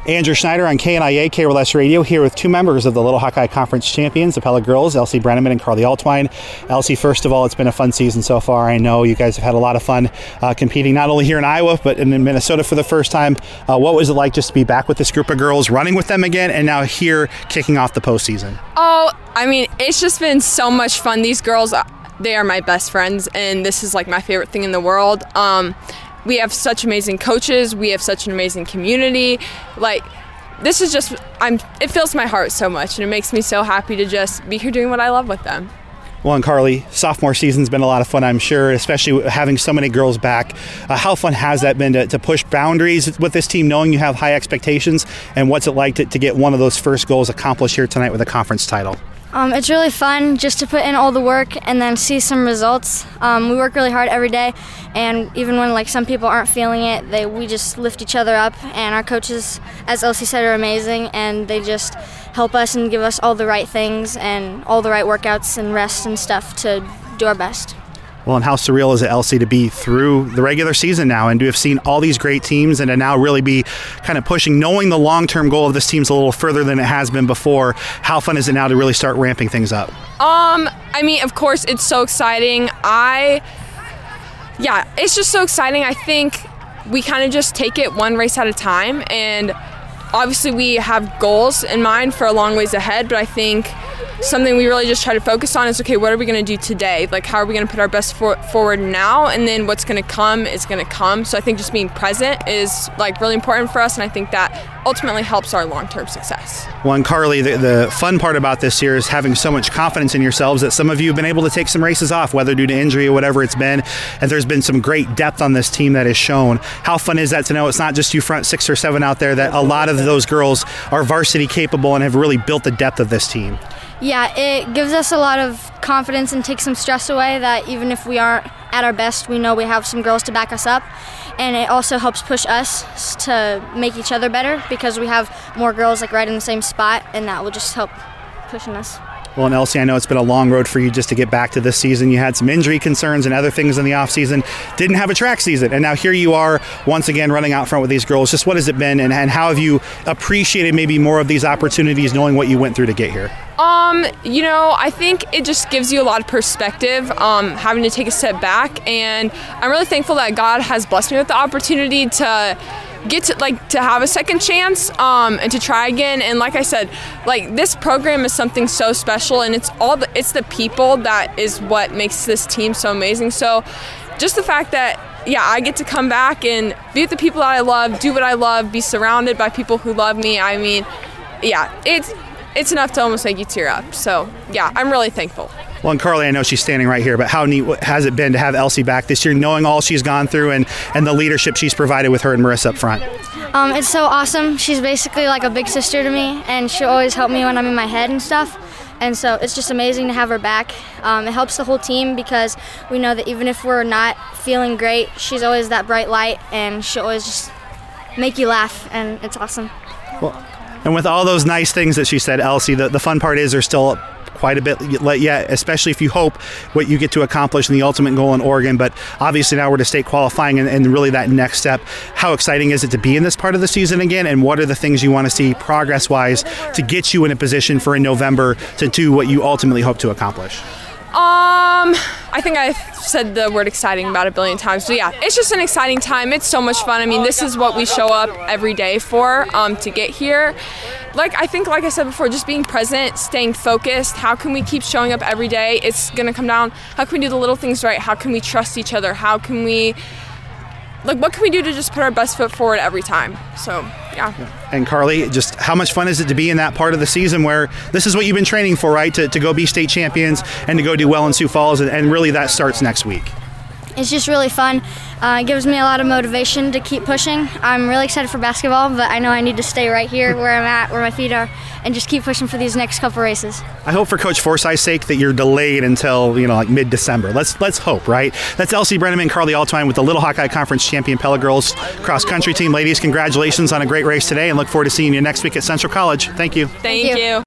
Andrew Schneider on KNIA KRLS Radio here with two members of the Little Hawkeye Conference champions, the Pella girls, Elsie Brenneman and Carly Altwine. Elsie, first of all, it's been a fun season so far. I know you guys have had a lot of fun competing not only here in Iowa, but in Minnesota for the first time. What was it like just to be back with this group of girls, running with them again, and now here kicking off the postseason? Oh, I mean, it's just been so much fun. These girls, they are my best friends, and this is like my favorite thing in the world. We have such amazing coaches. We have such an amazing community. Like, this is just, it fills my heart so much, and it makes me so happy to just be here doing what I love with them. Well, and Carly, sophomore season's been a lot of fun, I'm sure, especially having so many girls back. How fun has that been to push boundaries with this team, knowing you have high expectations, and what's it like to get one of those first goals accomplished here tonight with a conference title? It's really fun just to put in all the work and then see some results. We work really hard every day, and even when some people aren't feeling it, we just lift each other up. And our coaches, as Elsie said, are amazing, and they just help us and give us all the right things and all the right workouts and rest and stuff to do our best. Well, and how surreal is it, Elsie, to be through the regular season now and to have seen all these great teams and to now really be kind of pushing, knowing the long-term goal of this team's a little further than it has been before. How fun is it now to really start ramping things up? I mean, of course, it's so exciting. It's just so exciting. I think we kind of just take it one race at a time, and obviously we have goals in mind for a long ways ahead, but I think something we really just try to focus on is, okay, what are we going to do today? Like, how are we going to put our best foot forward now, and then what's going to come is going to come. So I think just being present is really important for us, and I think that ultimately helps our long-term success. Well, and Carly, the fun part about this year is having so much confidence in yourselves that some of you have been able to take some races off, whether due to injury or whatever it's been, and there's been some great depth on this team that is shown. How fun is that to know it's not just you front 6 or 7 out there, that a lot of those girls are varsity capable and have really built the depth of this team? Yeah, it gives us a lot of confidence and takes some stress away that even if we aren't at our best, we know we have some girls to back us up. And it also helps push us to make each other better because we have more girls right in the same spot, and that will just help pushing us. Well, and Elsie, I know it's been a long road for you just to get back to this season. You had some injury concerns and other things in the offseason. Didn't have a track season, and now here you are once again running out front with these girls. Just what has it been, and how have you appreciated maybe more of these opportunities knowing what you went through to get here? I think it just gives you a lot of perspective, having to take a step back, and I'm really thankful that God has blessed me with the opportunity to get to have a second chance and to try again. And like I said, this program is something so special, and it's the people that is what makes this team so amazing. So just the fact that I get to come back and be with the people that I love, do what I love, be surrounded by people who love me. I mean, it's enough to almost make you tear up. So I'm really thankful. Well, and Carly, I know she's standing right here, but how neat has it been to have Elsie back this year, knowing all she's gone through and the leadership she's provided with her and Marissa up front? It's so awesome. She's basically like a big sister to me, and she'll always help me when I'm in my head and stuff. And so it's just amazing to have her back. It helps the whole team because we know that even if we're not feeling great, she's always that bright light, and she'll always just make you laugh, and it's awesome. Well, and with all those nice things that she said, Elsie, the fun part is there's still quite a bit yet, especially if you hope what you get to accomplish in the ultimate goal in Oregon. But obviously now we're to state qualifying and really that next step. How exciting is it to be in this part of the season again, and what are the things you want to see progress-wise to get you in a position for in November to do what you ultimately hope to accomplish? I think I've said the word exciting about 1 billion times. But it's just an exciting time. It's so much fun. I mean, this is what we show up every day for, to get here. I think, like I said before, just being present, staying focused. How can we keep showing up every day? It's going to come down, how can we do the little things right? How can we trust each other? How can we, what can we do to just put our best foot forward every time? So, And Carly, just how much fun is it to be in that part of the season where this is what you've been training for, right? To go be state champions and to go do well in Sioux Falls, and really that starts next week. It's just really fun. It gives me a lot of motivation to keep pushing. I'm really excited for basketball, but I know I need to stay right here where I'm at, where my feet are, and just keep pushing for these next couple races. I hope for Coach Forsyth's sake that you're delayed until, mid-December. Let's hope, right? That's Elsie Brenneman and Carly Altwine with the Little Hawkeye Conference champion Pella Girls cross country team. Ladies, congratulations on a great race today, and look forward to seeing you next week at Central College. Thank you. Thank you.